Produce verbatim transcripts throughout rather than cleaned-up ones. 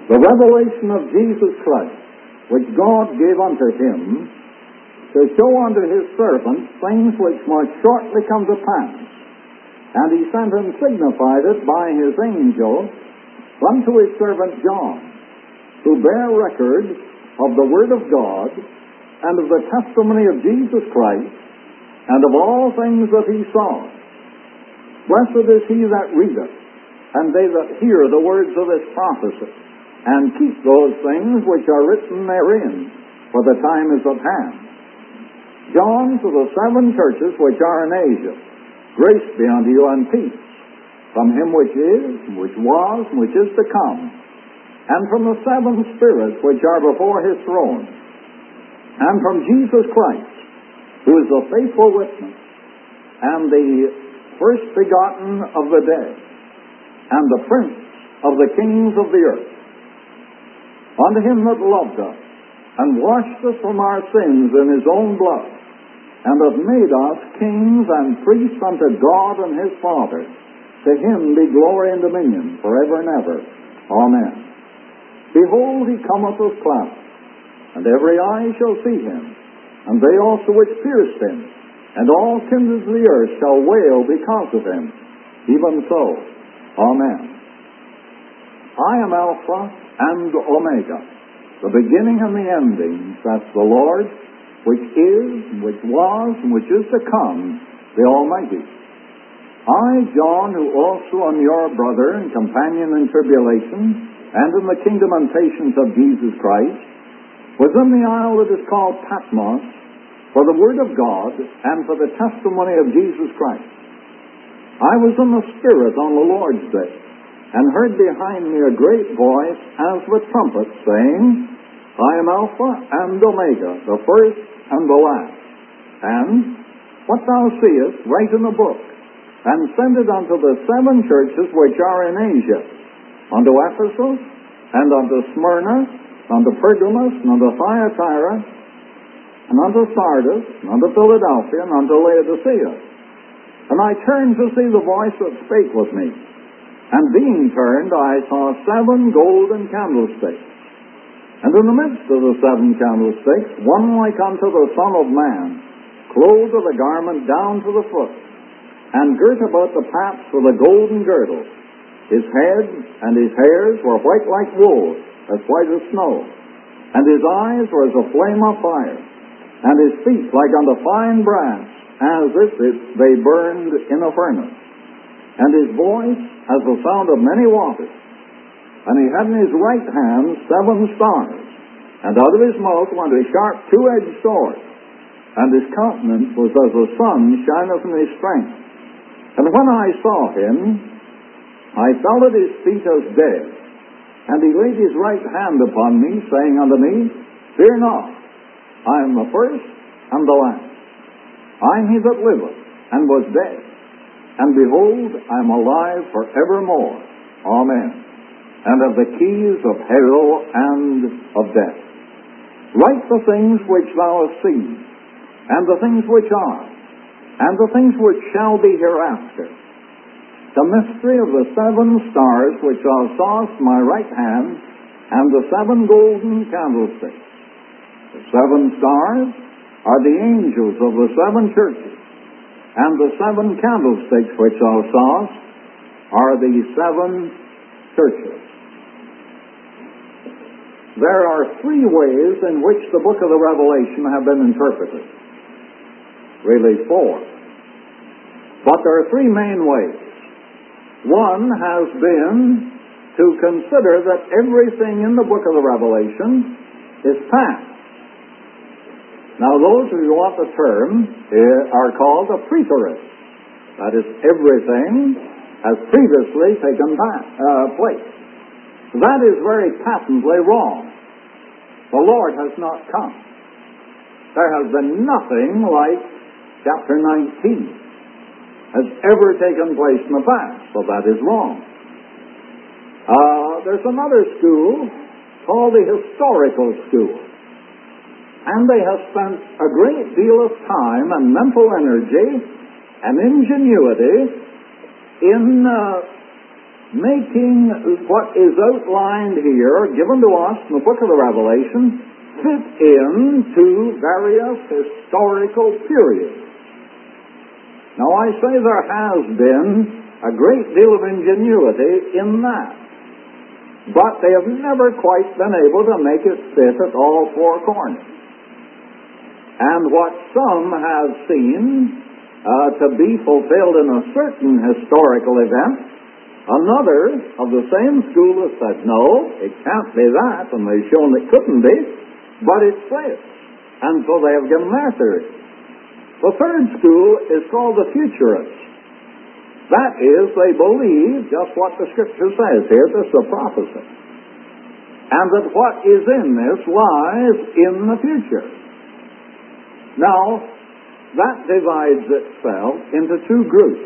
The revelation of Jesus Christ, which God gave unto him, to show unto his servants things which must shortly come to pass. And he sent and signified it by his angel unto his servant John, who bare record of the word of God, and of the testimony of Jesus Christ, and of all things that he saw. Blessed is he that readeth, and they that hear the words of this prophecy, and keep those things which are written therein, for the time is at hand. John, to the seven churches which are in Asia, grace be unto you and peace, from him which is, which was, and which is to come, and from the seven spirits which are before his throne, and from Jesus Christ, who is the faithful witness, and the first begotten of the dead, and the prince of the kings of the earth. Unto him that loved us, and washed us from our sins in his own blood, and hath made us kings and priests unto God and his Father, to him be glory and dominion forever and ever. Amen. Behold, he cometh with clouds, and every eye shall see him, and they also which pierced him, and all kindreds of the earth shall wail because of him. Even so. Amen. I am Alpha and Omega, the beginning and the ending, saith the Lord, which is, which was, and which is to come, the Almighty. I, John, who also am your brother and companion in tribulation, and in the kingdom and patience of Jesus Christ, was in the isle that is called Patmos, for the word of God, and for the testimony of Jesus Christ. I was in the Spirit on the Lord's day, and heard behind me a great voice as of a trumpet, saying, I am Alpha and Omega, the first and the last. And what thou seest, write in a book, and send it unto the seven churches which are in Asia, unto Ephesus, and unto Smyrna, unto Pergamos, and unto Thyatira, and unto Sardis, and unto Philadelphia, and unto Laodicea. And I turned to see the voice that spake with me. And being turned, I saw seven golden candlesticks. And in the midst of the seven candlesticks, one like unto the Son of Man, clothed with a garment down to the foot, and girt about the paps with a golden girdle. His head and his hairs were white like wool, as white as snow, and his eyes were as a flame of fire, and his feet like unto fine brass, as if it, they burned in a furnace, and his voice as the sound of many waters. And he had in his right hand seven stars, and out of his mouth went a sharp two-edged sword, and his countenance was as the sun shineth in his strength. And when I saw him, I fell at his feet as dead. And he laid his right hand upon me, saying unto me, Fear not, I am the first and the last. I am he that liveth and was dead, and behold, I am alive for evermore. Amen. And have the keys of hell and of death. Write the things which thou hast seen, and the things which are, and the things which shall be hereafter. The mystery of the seven stars which thou sawest in my right hand, and the seven golden candlesticks. The seven stars are the angels of the seven churches, and the seven candlesticks which thou sawest are the seven churches. There are three ways in which the book of the Revelation have been interpreted. Really four. But there are three main ways. One has been to consider that everything in the book of the Revelation is past. Now those who want the term are called a preterist. That is, everything has previously taken uh, place. That is very patently wrong. The Lord has not come. There has been nothing like chapter nineteen has ever taken place in the past, so that is wrong. Uh, there's another school called the historical school, and they have spent a great deal of time and mental energy and ingenuity in uh, making what is outlined here, given to us in the book of the Revelation, fit into various historical periods. Now, I say there has been a great deal of ingenuity in that, but they have never quite been able to make it fit at all four corners. And what some have seen uh, to be fulfilled in a certain historical event, another of the same school has said, no, it can't be that, and they've shown it couldn't be, but it's this. And so they have given their theory. The third school is called the futurists. That is, they believe just what the Scripture says here, this is a prophecy. And that what is in this lies in the future. Now, that divides itself into two groups.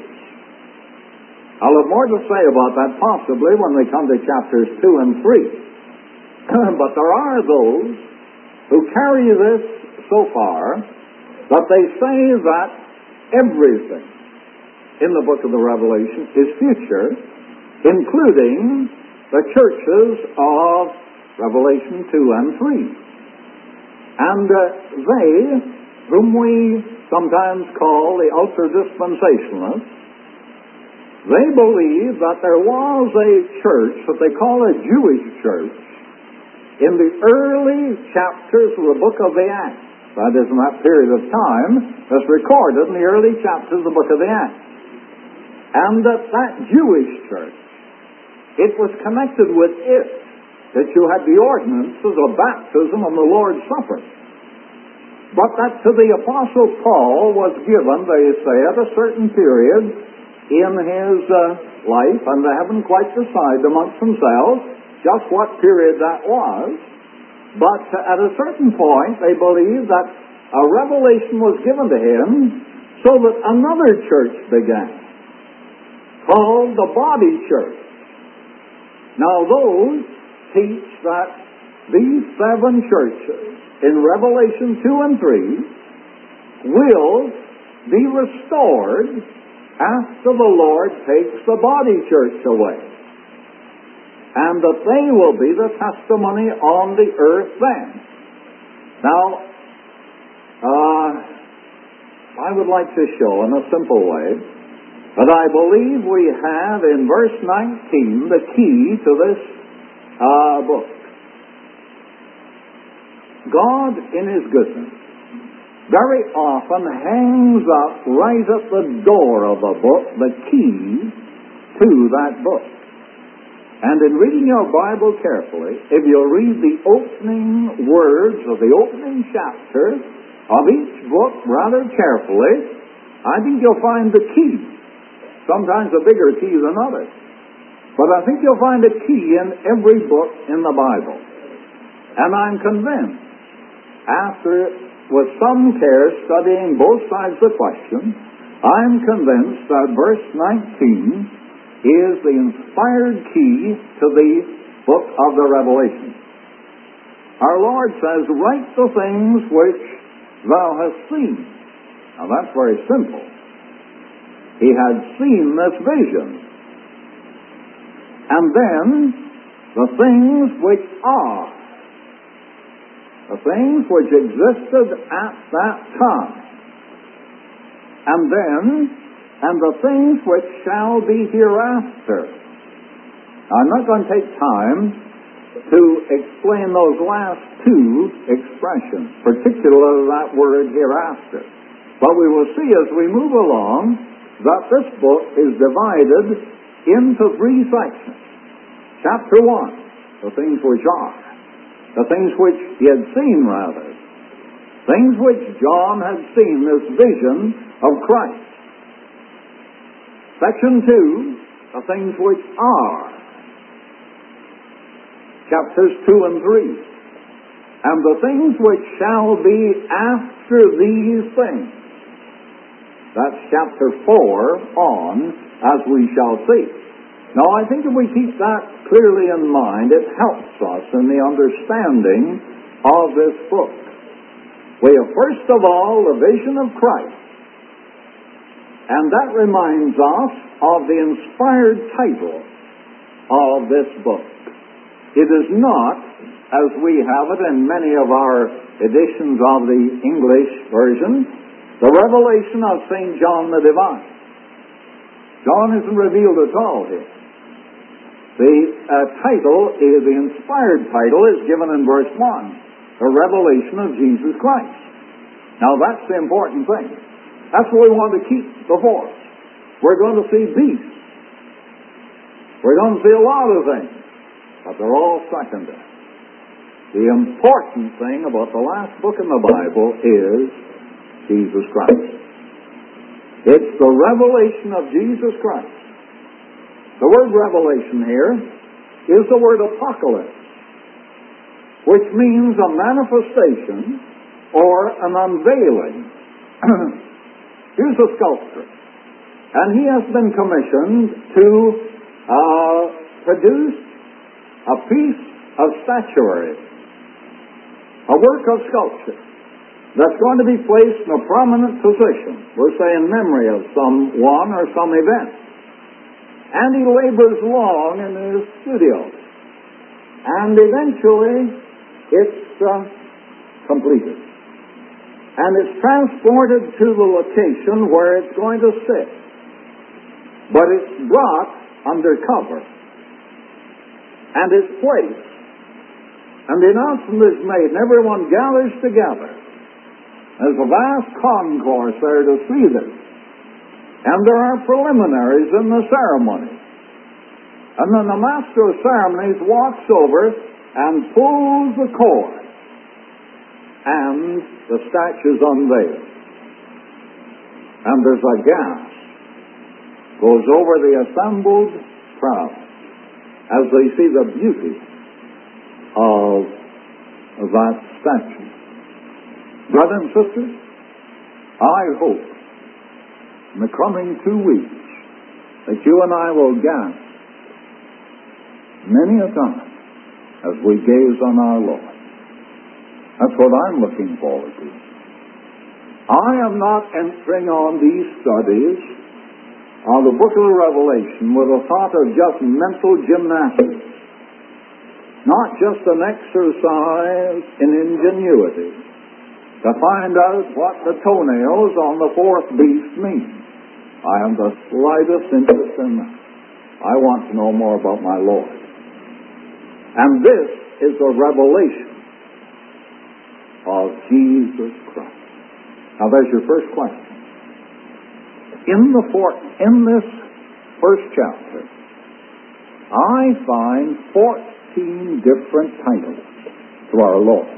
I'll have more to say about that possibly when we come to chapters two and three. But there are those who carry this so far that they say that everything in the book of the Revelation is future, including the churches of Revelation two and three. And uh, they, whom we sometimes call the ultra-dispensationalists, they believe that there was a church that they call a Jewish church in the early chapters of the book of the Acts. That is, in that period of time that's recorded in the early chapters of the book of the Acts. And that that Jewish church, it was connected with it that you had the ordinances of baptism and the Lord's Supper. But that to the Apostle Paul was given, they say, at a certain period in his uh, life, and they haven't quite decided amongst themselves just what period that was, but uh, at a certain point they believe that a revelation was given to him so that another church began, called the body church. Now those teach that these seven churches in Revelation two and three will be restored after the Lord takes the body church away, and that they will be the testimony on the earth then. Now, uh, I would like to show in a simple way that I believe we have in verse nineteen the key to this uh, book. God, in His goodness, very often hangs up right at the door of a book the key to that book. And in reading your Bible carefully, if you'll read the opening words of the opening chapter of each book rather carefully, I think you'll find the key. Sometimes a bigger key than others. But I think you'll find a key in every book in the Bible. And I'm convinced, after with some care studying both sides of the question, I'm convinced that verse nineteen is the inspired key to the book of the Revelation. Our Lord says, write the things which thou hast seen. Now that's very simple. He had seen this vision. And then, the things which are. The things which existed at that time. And then, and the things which shall be hereafter. Now, I'm not going to take time to explain those last two expressions, particularly that word hereafter. But we will see as we move along that this book is divided into three sections. Chapter one, the things which are. The things which he had seen, rather. Things which John had seen, this vision of Christ. Section two, the things which are. Chapters two and three. And the things which shall be after these things. That's chapter four on, as we shall see. Now, I think if we keep that clearly in mind, it helps us in the understanding of this book. We have, first of all, the vision of Christ. And that reminds us of the inspired title of this book. It is not, as we have it in many of our editions of the English version, the revelation of Saint John the Divine. John isn't revealed at all here. The uh, title, is, the inspired title, is given in verse one, the revelation of Jesus Christ. Now that's the important thing. That's what we want to keep before us. We're going to see beasts. We're going to see a lot of things, but they're all secondary. The important thing about the last book in the Bible is Jesus Christ. It's the revelation of Jesus Christ. The word revelation here is the word apocalypse, which means a manifestation or an unveiling. Here's a sculptor, and he has been commissioned to uh, produce a piece of statuary, a work of sculpture, that's going to be placed in a prominent position, we're saying memory of someone or some event. And he labors long in his studio. And eventually, it's uh, completed. And it's transported to the location where it's going to sit. But it's brought under cover. And it's placed. And the announcement is made, and everyone gathers together. There's a vast concourse there to see this. And there are preliminaries in the ceremony. And then the master of ceremonies walks over and pulls the cord. And the statue's unveiled. And there's a gasp goes over the assembled crowd as they see the beauty of, of that statue. Brothers and sisters, I hope in the coming two weeks that you and I will gasp many a time as we gaze on our Lord. That's what I'm looking forward to. I am not entering on these studies of the book of the Revelation with a thought of just mental gymnastics, not just an exercise in ingenuity to find out what the toenails on the fourth beast mean. I have the slightest interest in that. I want to know more about my Lord. And this is the revelation of Jesus Christ. Now there's your first question. In the four, in this first chapter, I find fourteen different titles to our Lord.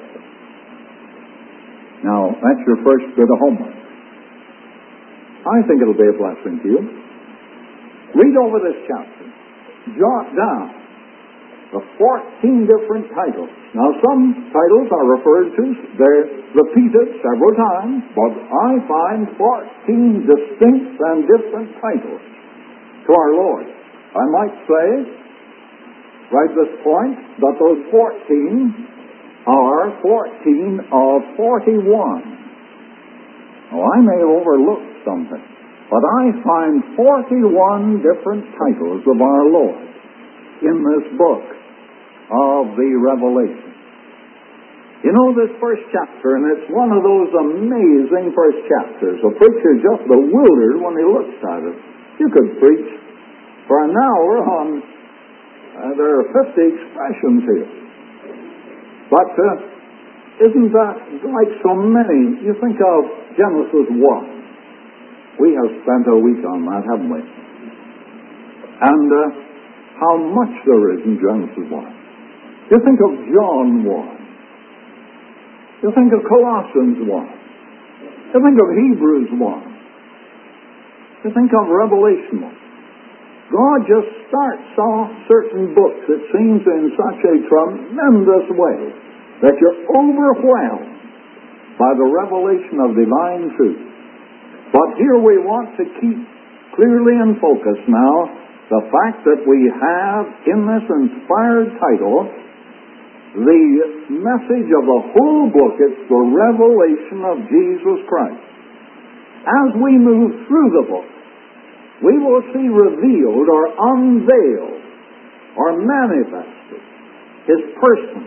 Now, that's your first bit of homework. I think it'll be a blessing to you. Read over this chapter. Jot down the fourteen different titles. Now, some titles are referred to, they're repeated several times, but I find fourteen distinct and different titles to our Lord. I might say, right at this point, that those fourteen are fourteen of forty-one. Oh, I may have overlooked something, but I find forty-one different titles of our Lord in this book of the Revelation. You know, this first chapter, and it's one of those amazing first chapters. A preacher just bewildered when he looks at it. You could preach for an hour on, uh, there are fifty expressions here. But uh, isn't that like so many? You think of Genesis one. We have spent a week on that, haven't we? And uh, how much there is in Genesis one. You think of John one. You think of Colossians one. You think of Hebrews one. You think of Revelation one. God just starts off certain books, it seems, in such a tremendous way that you're overwhelmed by the revelation of divine truth. But here we want to keep clearly in focus now the fact that we have in this inspired title the message of the whole book. It's the revelation of Jesus Christ. As we move through the book, we will see revealed or unveiled or manifested, His person,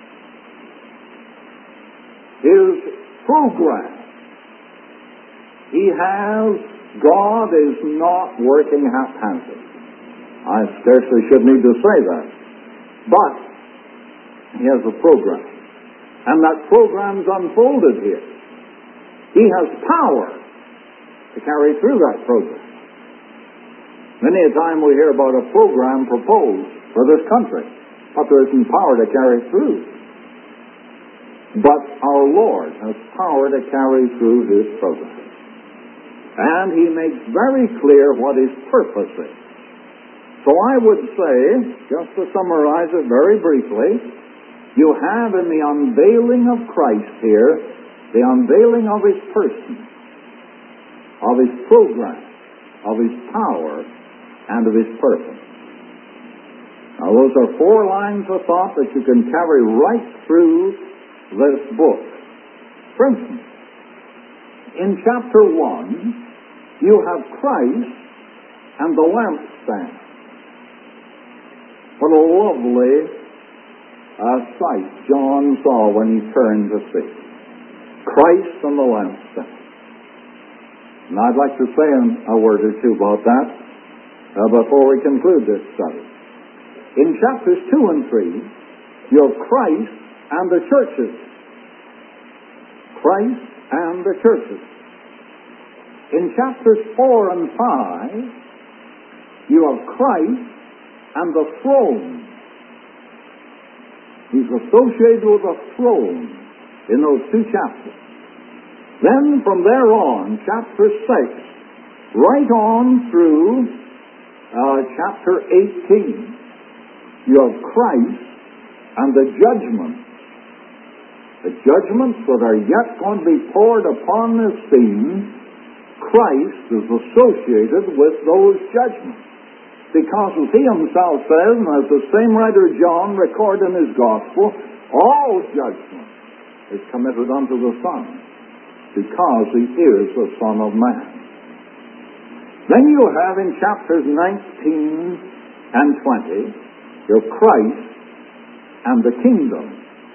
His program. He has, God is not working haphazard. I scarcely should need to say that. But He has a program. And that program's unfolded here. He has power to carry through that program. Many a time we hear about a program proposed for this country, but there isn't power to carry through. But our Lord has power to carry through His program. And He makes very clear what His purpose is. So I would say, just to summarize it very briefly, you have in the unveiling of Christ here, the unveiling of His person, of His program, of His power, and of His purpose. Now those are four lines of thought that you can carry right through this book. For instance, in chapter one, you have Christ and the lampstand. What a lovely uh, sight John saw when he turned to see. Christ and the lampstand. And I'd like to say a word or two about that uh, before we conclude this study. In chapters two and three, you have Christ and the churches. Christ and the churches. In chapters four and five, you have Christ and the throne. He's associated with a throne in those two chapters. Then from there on, chapter six, right on through uh, chapter eighteen, you have Christ and the judgments. The judgments that are yet going to be poured upon this scene, Christ is associated with those judgments. Because as He Himself says, and as the same writer John recorded in his Gospel, all judgment is committed unto the Son, because He is the Son of Man. Then you have in chapters nineteen and twenty, your Christ and the kingdom.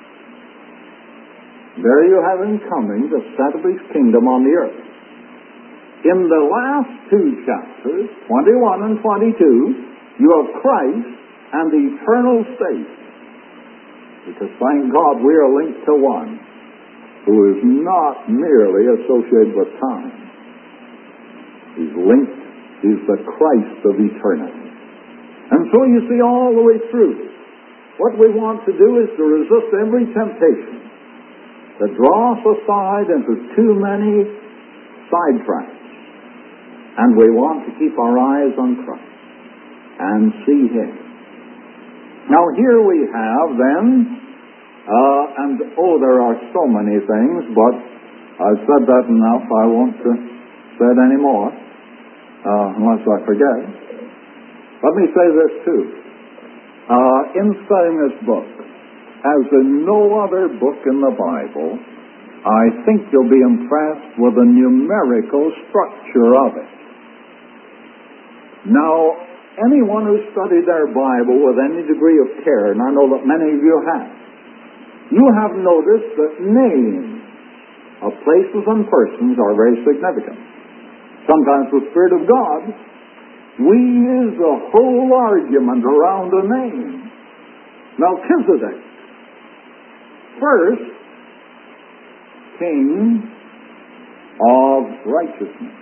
There you have Him coming to set up His kingdom on the earth. In the last two chapters, twenty-one and twenty-two, you have Christ and the eternal state. Because thank God we are linked to one who is not merely associated with time. He's linked, He's the Christ of eternity. And so you see all the way through, what we want to do is to resist every temptation that draws us aside into too many sidetracks. And we want to keep our eyes on Christ and see Him. Now here we have then, uh, and oh, there are so many things, but I've said that enough. I won't uh, say it anymore, uh, unless I forget. Let me say this too. Uh, in studying this book, as in no other book in the Bible, I think you'll be impressed with the numerical structure of it. Now, anyone who's studied their Bible with any degree of care, and I know that many of you have, you have noticed that names of places and persons are very significant. Sometimes the Spirit of God weaves a whole argument around a name. Melchizedek, first king of righteousness,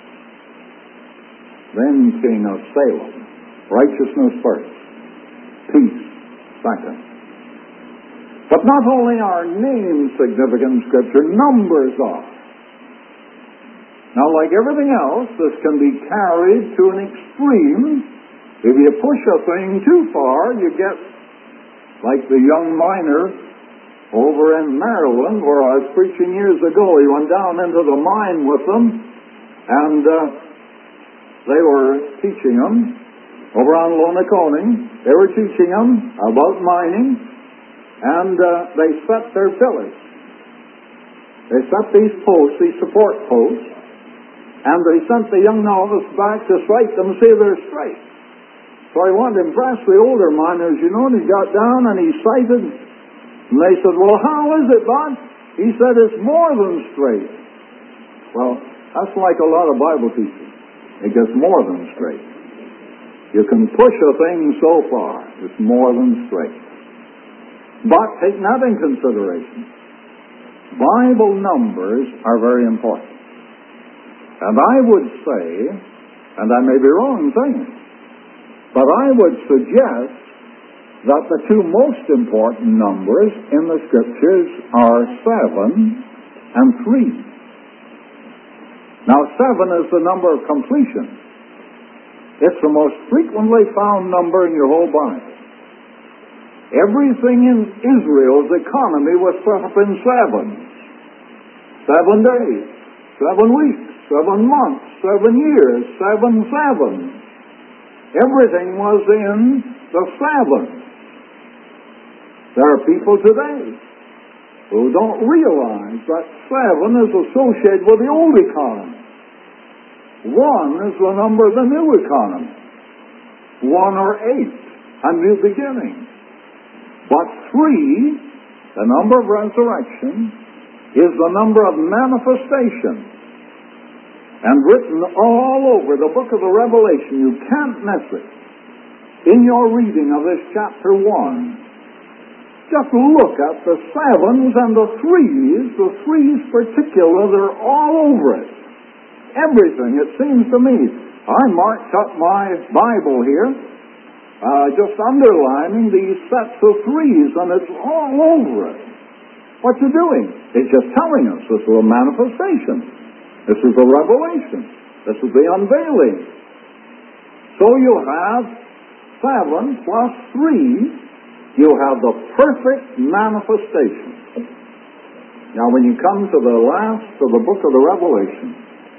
then king of Salem. Righteousness first, peace second. But not only are names significant in Scripture, numbers are. Now, like everything else, this can be carried to an extreme. If you push a thing too far, you get like the young miner over in Maryland, where I was preaching years ago. He went down into the mine with them, and uh, they were teaching him over on Lonaconing. They were teaching him about mining, and uh, they set their pillars. They set these posts, these support posts, and they sent the young novice back to sight them, see if they're straight. So he wanted to impress the older miners, you know, and he got down and he sighted. And they said, well, how is it, Bud? He said, it's more than straight. Well, that's like a lot of Bible teaching. It gets more than straight. You can push a thing so far. It's more than straight. But taking that in consideration, Bible numbers are very important. And I would say, and I may be wrong in saying it, but I would suggest that the two most important numbers in the Scriptures are seven and three. Now, seven is the number of completion. It's the most frequently found number in your whole Bible. Everything in Israel's economy was set up in sevens. Seven days, seven weeks, seven months, seven years, seven sevens. Everything was in the sevens. There are people today who don't realize that seven is associated with the old economy. One is the number of the new economy. One or eight, a new beginning. But three, the number of resurrection, is the number of manifestation. And written all over the book of the Revelation, you can't miss it. In your reading of this chapter one, just look at the sevens and the threes. The threes particular, they're all over it. Everything, it seems to me. I marked up my Bible here, uh, just underlining these sets of threes, and it's all over it. What you doing? It's just telling us this is a manifestation. This is a revelation. This is the unveiling. So you have seven plus three. You have the perfect manifestation. Now, when you come to the last of the book of the Revelation,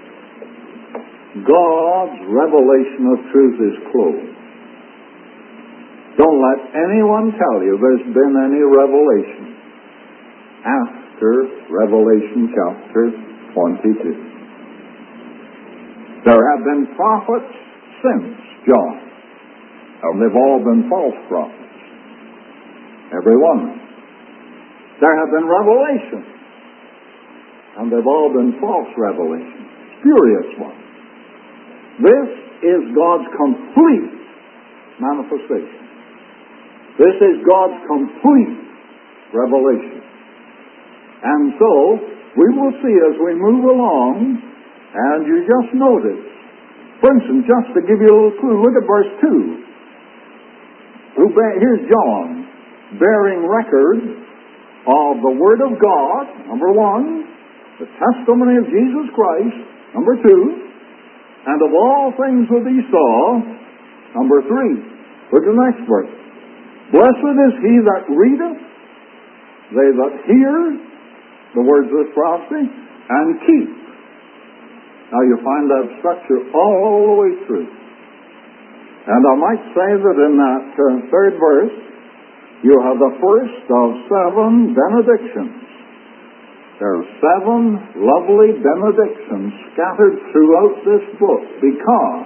God's revelation of truth is closed. Don't let anyone tell you there's been any revelation after Revelation chapter twenty-two. There have been prophets since John, and they've all been false prophets. Every one. There have been revelations, and they've all been false revelations, spurious ones. This is God's complete manifestation. This is God's complete revelation. And so, we will see as we move along, and you just notice, for instance, just to give you a little clue, look at verse two. Who bear, here's John, bearing record of the Word of God, number one, the testimony of Jesus Christ, number two, and of all things that he saw, number three. Look at the next verse. Blessed is he that readeth, they that hear the words of this prophecy, and keep. Now you find that structure all the way through. And I might say that in that uh, third verse, you have the first of seven benedictions. There are seven lovely benedictions scattered throughout this book, because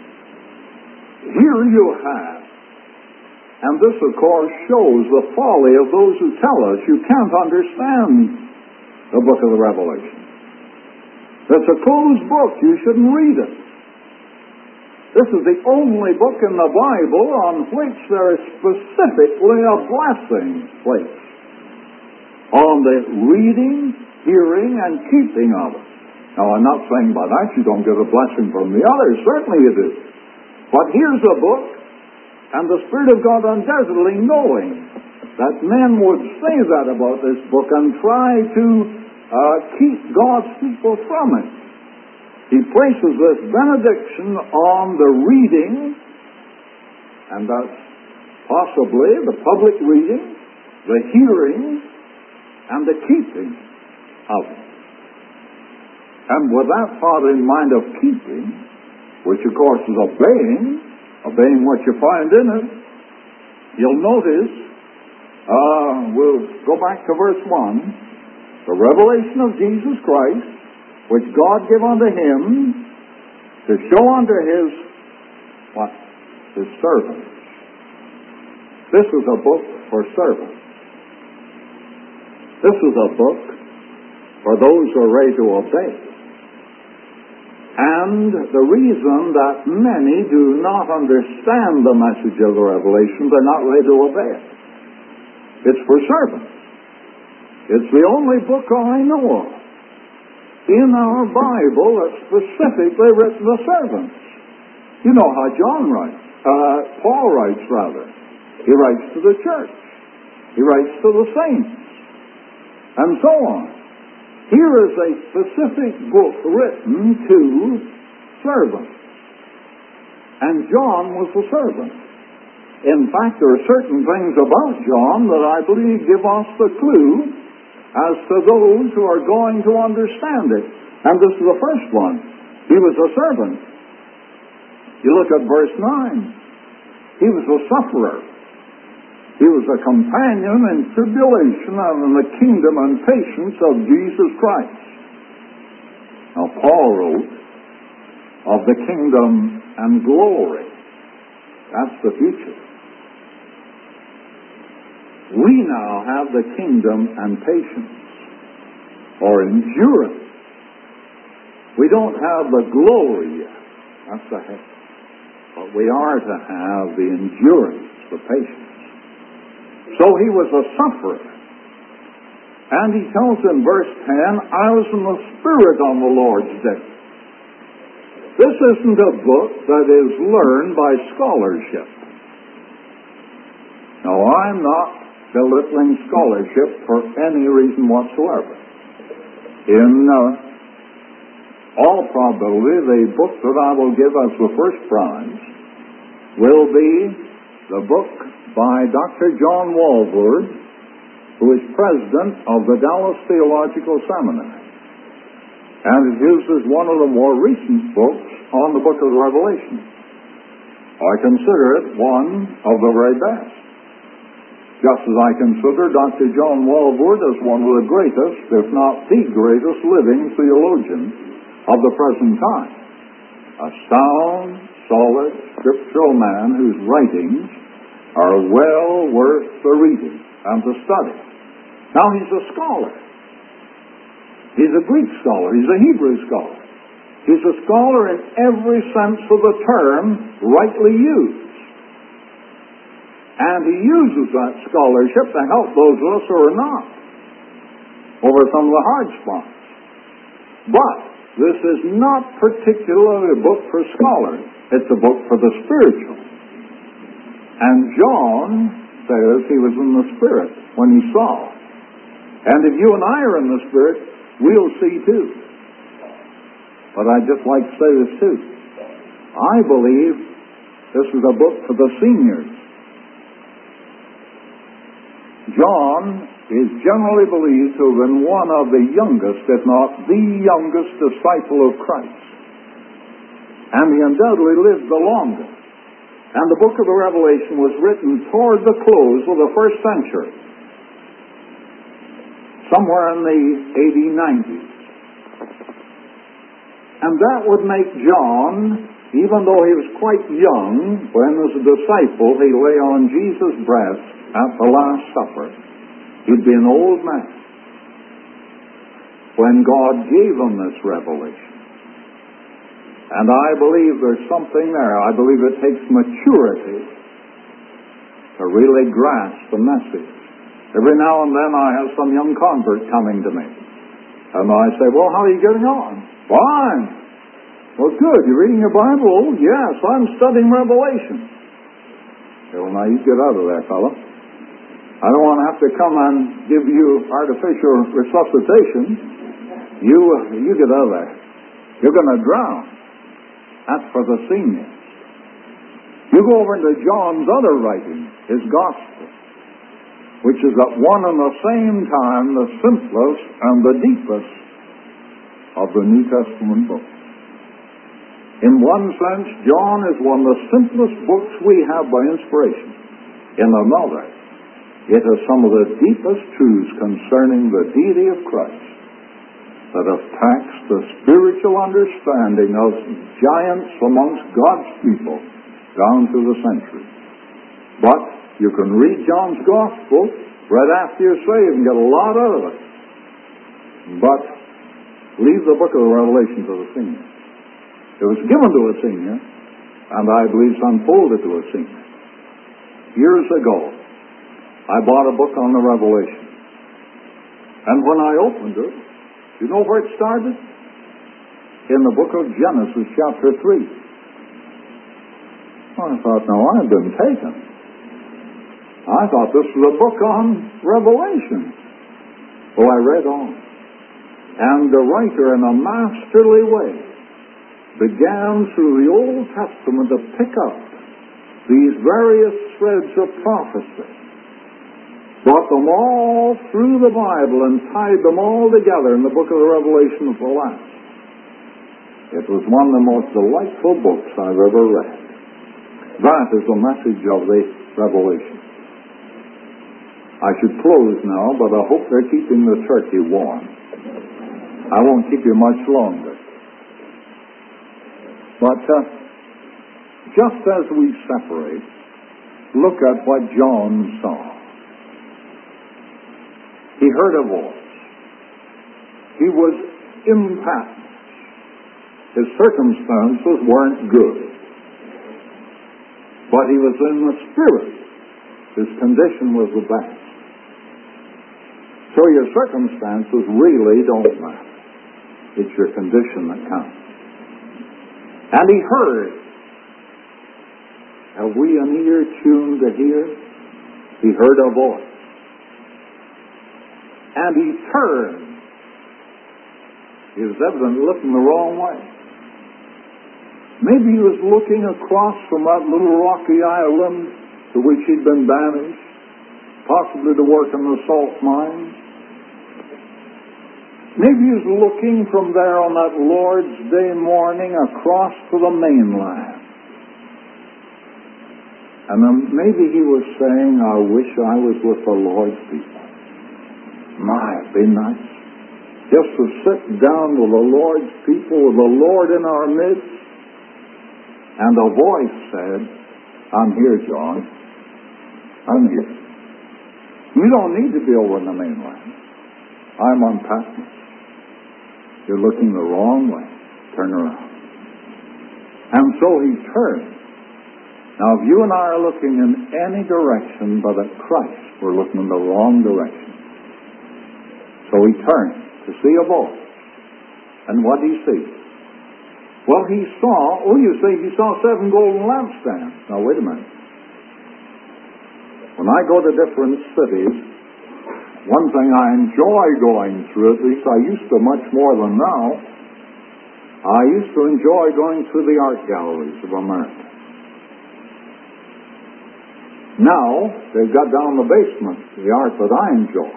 here you have, and this of course shows the folly of those who tell us you can't understand the book of the Revelation. It's a closed book. You shouldn't read it. This is the only book in the Bible on which there is specifically a blessing placed on the reading, hearing, and keeping of it. Now, I'm not saying by that you don't get a blessing from the others. Certainly you do. But here's a book, and the Spirit of God undoubtedly knowing that men would say that about this book and try to uh, keep God's people from it. He places this benediction on the reading, and that's possibly the public reading, the hearing, and the keeping of it. And with that thought in mind of keeping, which of course is obeying, obeying what you find in it, you'll notice, uh, we'll go back to verse one, the revelation of Jesus Christ, which God gave unto him to show unto his what? his servants. This is a book for servants. This is a book for those who are ready to obey. And the reason that many do not understand the message of the Revelation, they're not ready to obey it. It's for servants. It's the only book I know of in our Bible that's specifically written to servants. You know how John writes, uh, Paul writes rather. He writes to the church. He writes to the saints. And so on. Here is a specific book written to servants. And John was a servant. In fact, there are certain things about John that I believe give us the clue as to those who are going to understand it. And this is the first one. He was a servant. You look at verse nine. He was a sufferer. He was a companion in tribulation and in the kingdom and patience of Jesus Christ. Now, Paul wrote of the kingdom and glory. That's the future. We now have the kingdom and patience, or endurance. We don't have the glory yet. That's the head. But we are to have the endurance, the patience. So he was a sufferer. And he tells in verse ten, I was in the Spirit on the Lord's day. This isn't a book that is learned by scholarship. Now, I'm not belittling scholarship for any reason whatsoever. In uh, all probability, the book that I will give as the first prize will be the book by Doctor John Walvoord, who is president of the Dallas Theological Seminary. And it uses one of the more recent books on the book of the Revelation. I consider it one of the very best. Just as I consider Doctor John Walvoord as one of the greatest, if not the greatest, living theologian of the present time. A sound, solid, scriptural man whose writings are well worth the reading and the study. Now, he's a scholar. He's a Greek scholar. He's a Hebrew scholar. He's a scholar in every sense of the term, rightly used. And he uses that scholarship to help those of us who are not over some of the hard spots. But this is not particularly a book for scholars. It's a book for the spiritual. And John says he was in the Spirit when he saw. And if you and I are in the Spirit, we'll see too. But I'd just like to say this too. I believe this is a book for the seniors. John is generally believed to have been one of the youngest, if not the youngest, disciple of Christ. And he undoubtedly lived the longest. And the book of the Revelation was written toward the close of the first century, somewhere in the eighteen nineties. And that would make John, even though he was quite young, when as a disciple he lay on Jesus' breast at the Last Supper, he'd be an old man when God gave him this revelation. And I believe there's something there. I believe it takes maturity to really grasp the message. Every now and then I have some young convert coming to me. And I say, well, how are you getting on? Fine. Well, good. You reading your Bible? Oh, yes, I'm studying Revelation. Okay, well, now you get out of there, fella. I don't want to have to come and give you artificial resuscitation. You, you get out of there. You're going to drown. That's for the seniors. You go over into John's other writing, his Gospel, which is at one and the same time the simplest and the deepest of the New Testament books. In one sense, John is one of the simplest books we have by inspiration. In another, it has some of the deepest truths concerning the deity of Christ that have taxed the spiritual understanding of giants amongst God's people down through the centuries. But you can read John's Gospel right after you're saved and get a lot out of it. But leave the book of the Revelation to the senior. It was given to a senior, and I believe it's unfolded to a senior. Years ago, I bought a book on the Revelation. And when I opened it, you know where it started? In the book of Genesis, chapter three. I thought, now I've been taken. I thought this was a book on Revelation. Well, I read on. And the writer, in a masterly way, began through the Old Testament to pick up these various threads of prophecy, brought them all through the Bible and tied them all together in the book of the Revelation of the last. It was one of the most delightful books I've ever read. That is the message of the Revelation. I should close now, but I hope they're keeping the turkey warm. I won't keep you much longer. But uh, just as we separate, look at what John saw. He heard a voice. He was in patents. His circumstances weren't good. But he was in the Spirit. His condition was the best. So your circumstances really don't matter. It's your condition that counts. And he heard. Have we an ear tuned to hear? He heard a voice. And he turned. He was evidently looking the wrong way. Maybe he was looking across from that little rocky island to which he'd been banished, possibly to work in the salt mines. Maybe he was looking from there on that Lord's Day morning across to the mainland. And then maybe he was saying, I wish I was with the Lord's people. My, it'd be nice. Just to sit down with the Lord's people, with the Lord in our midst. And a voice said, I'm here, John. I'm here. You don't need to be over in the mainland. I'm on Patmos. You're looking the wrong way. Turn around. And so he turned. Now, if you and I are looking in any direction but at Christ, we're looking in the wrong direction. So he turned to see a voice. And what did he see? Well, he saw, oh, you say he saw seven golden lampstands. Now, wait a minute. When I go to different cities, one thing I enjoy going through, at least I used to much more than now, I used to enjoy going through the art galleries of America. Now, they've got down the basement, the art that I enjoy.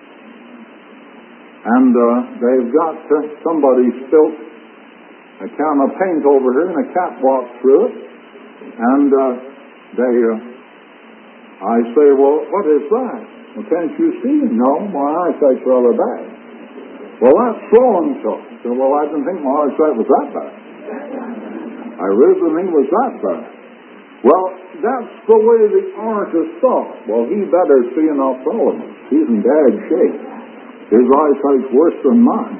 And uh, they've got, uh, somebody spilt a can of paint over here and a cat walked through it. And uh, they, uh, I say, well, what is that? Well, can't you see? No, my eyesight's rather bad. Well, that's so-and-so. So, well, I didn't think my eyesight was that bad. I really didn't think it was that bad. Well, that's the way the artist thought. Well, he better see enough elements. He's in bad shape. His eyesight's worse than mine.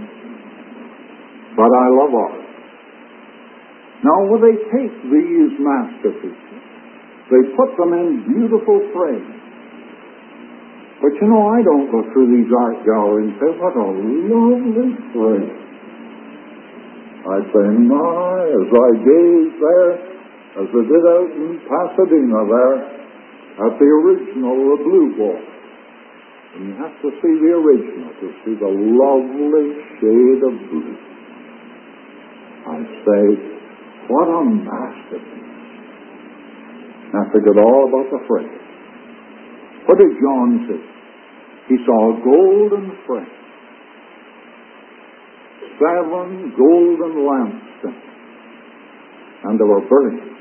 But I love art. Now, when they take these masterpieces, they put them in beautiful frames. But you know, I don't go through these art galleries and say, what a lovely frame. I say, my, as I gaze there, as I did out in Pasadena there, at the original, the Blue Ball. And you have to see the original to see the lovely shade of blue. I say, what a masterpiece. Now forget all about the frame. What did John see? He saw a golden frame. Seven golden lampstands. And they were burning.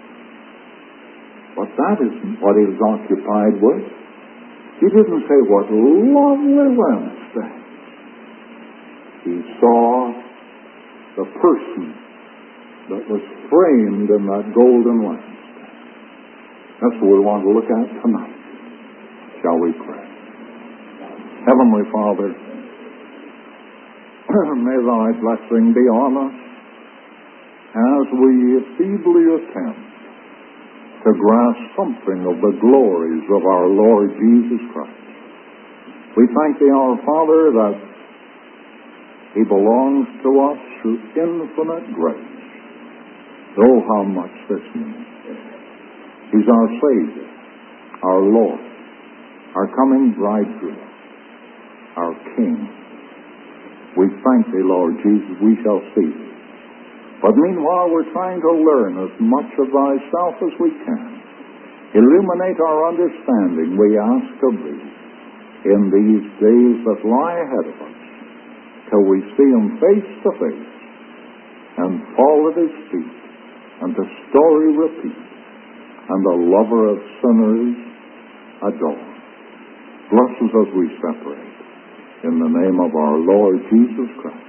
But that isn't what he was occupied with. He didn't say what lovely lampstands. He saw the person that was framed in that golden lampstand. That's what we want to look at tonight. Shall we pray? Heavenly Father, may thy blessing be on us as we feebly attempt to grasp something of the glories of our Lord Jesus Christ. We thank thee, our Father, that he belongs to us through infinite grace. Oh, how much this means. He's our Savior, our Lord, our coming bridegroom, our King. We thank thee, Lord Jesus, we shall see thee. But meanwhile, we're trying to learn as much of thyself as we can. Illuminate our understanding, we ask of thee, in these days that lie ahead of us, till we see him face to face and fall at his feet, and the story repeat, and the lover of sinners adore. Bless us as we separate. In the name of our Lord Jesus Christ.